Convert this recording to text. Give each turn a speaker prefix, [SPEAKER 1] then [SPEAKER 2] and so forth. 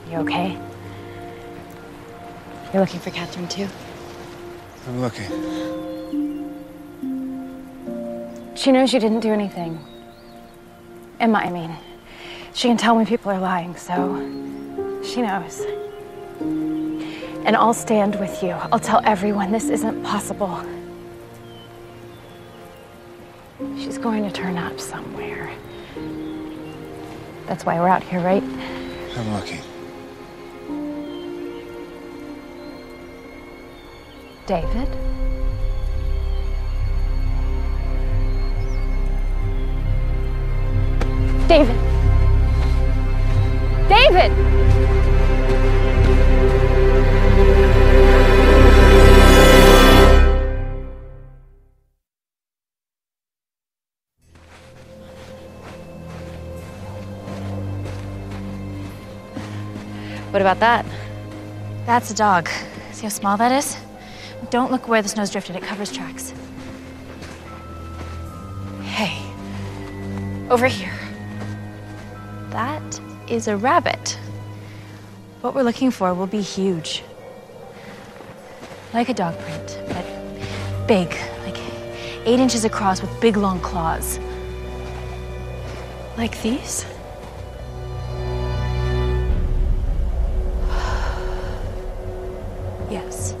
[SPEAKER 1] You okay? You're looking for Catherine too?
[SPEAKER 2] I'm looking.
[SPEAKER 1] She knows you didn't do anything. Emma, I mean. She can tell when people are lying, so she knows. And I'll stand with you. I'll tell everyone this isn't possible. She's going to turn up somewhere. That's why we're out here, right?
[SPEAKER 2] I'm looking.
[SPEAKER 1] David? David! David! What about that?
[SPEAKER 3] That's a dog. See how small that is? Don't look where the snow's drifted. It covers tracks.
[SPEAKER 1] Hey, over here.
[SPEAKER 3] That is a rabbit. What we're looking for will be huge. Like a dog print, but big, like 8 inches across with big long claws.
[SPEAKER 1] Like these?
[SPEAKER 3] Yes.